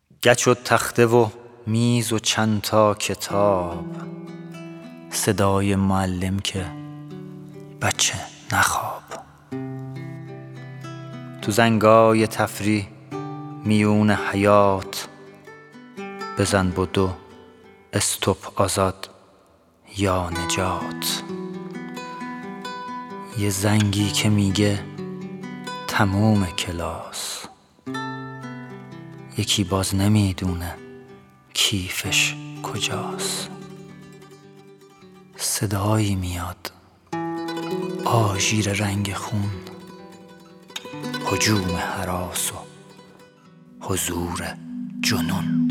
گچ و تخته و میز و چند تا کتاب، صدای معلم که بچه نخواب. تو زنگای تفریح میون حیات، بزن بدو استوب آزاد یا نجات. یه زنگی که میگه تموم کلاس، یکی باز نمیدونه کیفش کجاست. صدایی میاد آژیر رنگ خون، هجوم هراس و حضور جنون.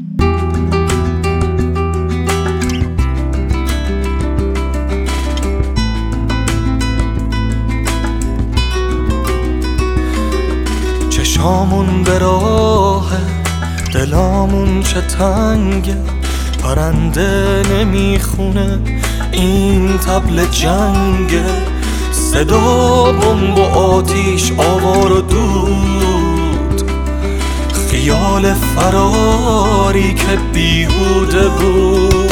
چشامون به راه، دلامون چه تنگه، پرنده نمیخونه این طبل جنگه. صدا بمب و آتیش، آوار و دود، خیال فراری که بیهوده بود.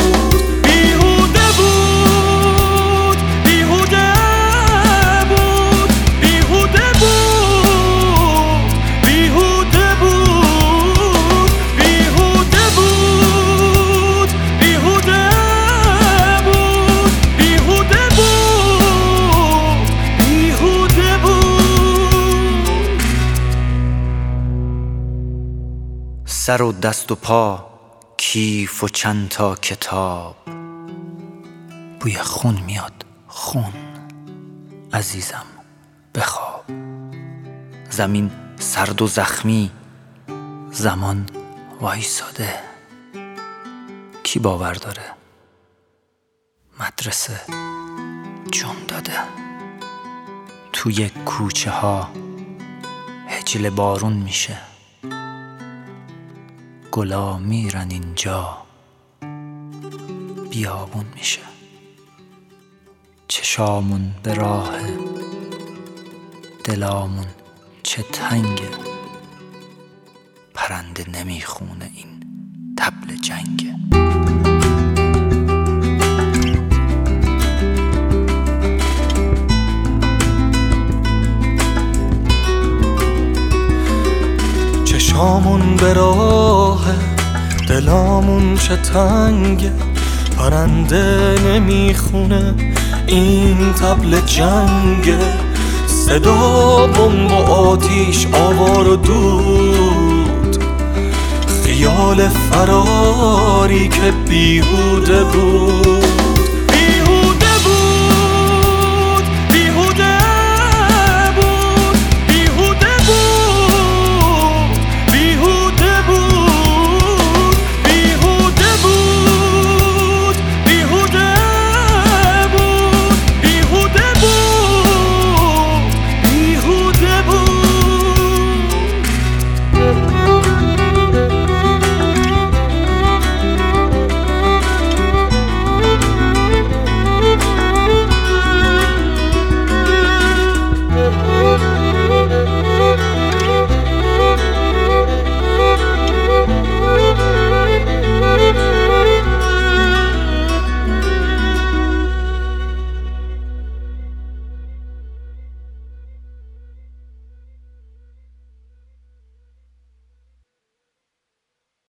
سر و دست و پا، کیف و چند تا کتاب، بوی خون میاد خون، عزیزم بخواب. زمین سرد و زخمی، زمان وایساده، کی باور داره مدرسه جون داده. توی کوچه ها هجل بارون میشه، گلا میرن اینجا بیابون میشه. چشامون به راه، دلامون چه تنگه، پرنده نمیخونه این طبل جنگه. چشامون به راه، دلامون چه تنگه، پرنده نمیخونه این طبل جنگه. صدا بمب و آتیش، آوار و دود، خیال فراری که بیهوده بود.